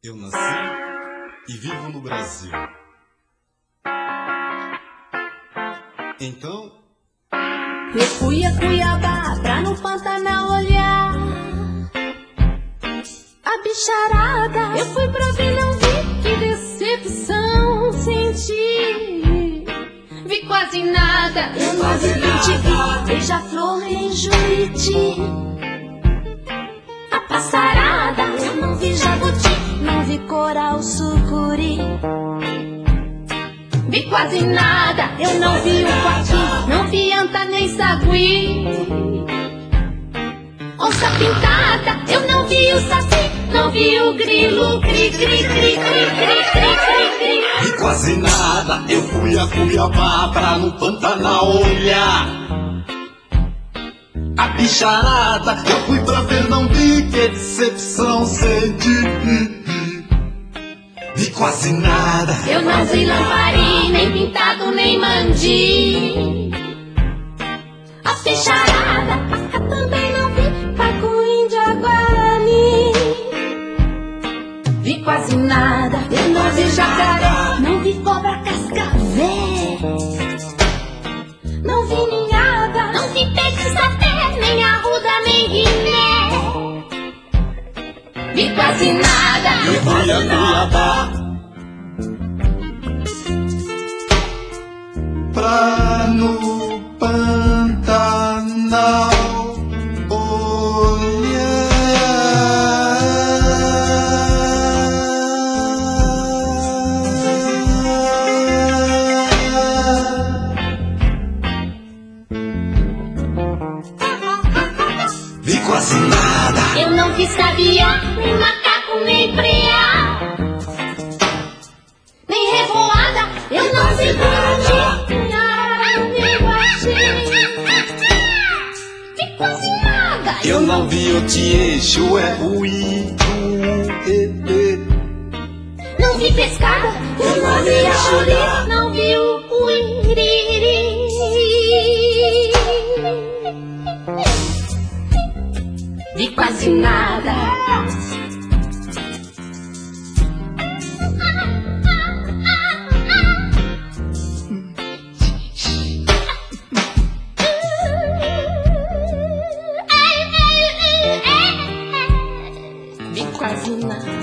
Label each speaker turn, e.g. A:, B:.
A: Eu nasci e vivo no Brasil. Então
B: eu fui a Cuiabá pra no Pantanal olhar a bicharada. Eu fui pra ver, não vi, que decepção senti. Vi quase nada, eu não vi Pitiguí, beija-flor em Juíti. A passarada, eu não vi jabuti, não vi coral, sucuri. Vi quase nada, eu não vi o coati, não vi anta nem sagui. Onça pintada, eu não vi o saci, não vi o grilo, cri, cri, cri, cri, cri, cri, cri, cri.
A: vi quase nada, eu fui a Cuiabá pra no Pantanal olhar a bicharada. Eu fui pra ver, não vi, que decepção senti. Vi quase nada,
B: eu não vi Lambari, nem pintado, nem mandi. A bicharada, também não vi Pacu, Índia, Guarani. Vi quase nada, eu não vi jacaré, não vi cobra, cascavel. Não vi ninhada, não vi peixe, sapé, nem arruda, nem guiné. Vi quase nada,
A: eu fui a Cuiabá pra no Pantanal vi quase nada,
B: eu não vi sabiá, nem macaco, nem preá, nem revoada, eu não vi buriti, nem guaxi. Vi quase nada,
A: eu não vi o tieixo, é o
B: não vi pescada, eu não vi a churi, não vi o iriri. Vi quase nada. Vi quase nada.